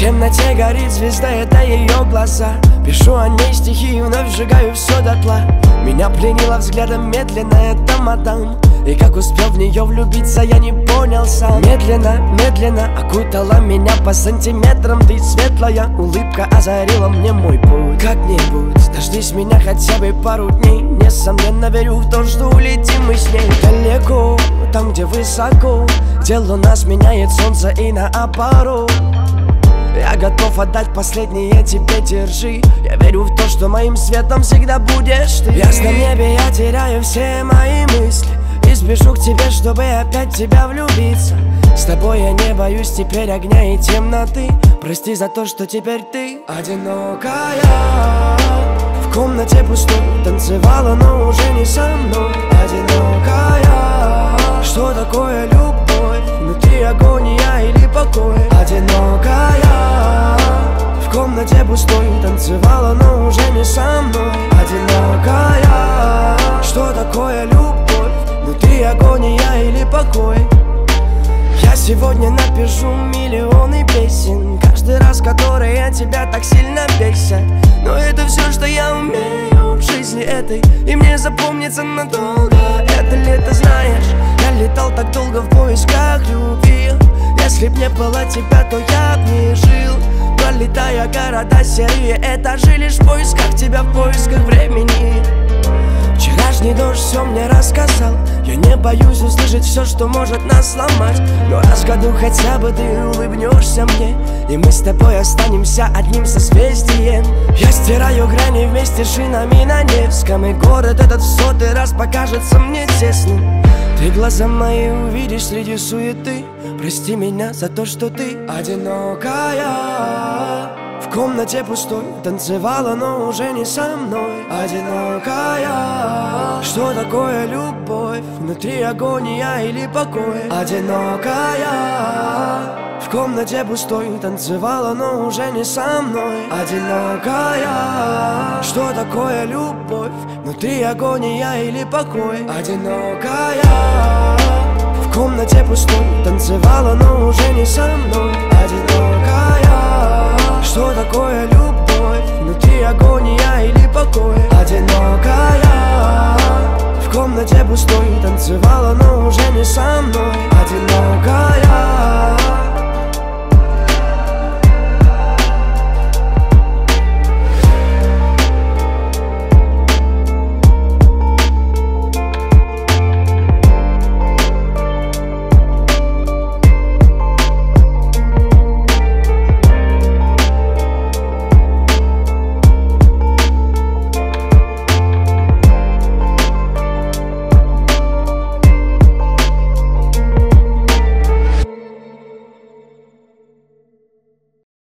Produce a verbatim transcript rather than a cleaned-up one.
темноте горит звезда, это ее глаза. Пишу о ней стихи и вновь сжигаю все дотла. Меня пленила взглядом медленно эта мадам, и как успел в нее влюбиться, я не понял сам. Медленно, медленно окутала меня по сантиметрам. Ты светлая улыбка озарила мне мой путь. Как-нибудь дождись меня хотя бы пару дней. Несомненно верю в то, что улетим мы с ней далеко, там, где высоко, где луна сменяет солнце и наоборот. Я готов отдать последнее тебе, держи. Я верю в то, что моим светом всегда будешь ты. В ясном небе я теряю все мои мысли и спешу к тебе, чтобы опять в тебя влюбиться. С тобой я не боюсь теперь огня и темноты. Прости за то, что теперь ты одинокая. В комнате пустой танцевала, но уже не со мной. Одинокая. Что такое любовь? Внутри агония или покой? Одинокая. В комнате пустой танцевала, но уже не со мной. Одинокая. Что такое любовь? Внутри агония или покой? Я сегодня напишу миллионы песен, каждый раз, которые тебя так сильно бесят. Но это все, что я умею в жизни этой, и мне запомнится надолго. Это лето, знаешь, я летал так долго в поисках любви. Если б не было тебя, то я б не жил. Пролетая города, серые этажи, лишь в поисках тебя, в поисках времени. Вчерашний дождь все мне рассказал. Я не боюсь услышать все, что может нас сломать. Но раз в году хотя бы ты улыбнешься мне, и мы с тобой останемся одним созвездием. Я стираю грани вместе с шинами на Невском, и город этот в сотый раз покажется мне тесным. Ты глаза мои увидишь среди суеты. Прости меня за то, что ты одинокая. В комнате пустой танцевала, но уже не со мной. Одинокая. Что такое любовь? Внутри агония или покой? Одинокая. В комнате пустой танцевала, но уже не со мной. Одинокая. Что такое любовь? Внутри агония или покой? Одинокая. В комнате пустой танцевала, но уже не со мной. Одинокая. Что такое любовь? Внутри агония или покой? Одинокая. В комнате пустой танцевала, но уже не со мной.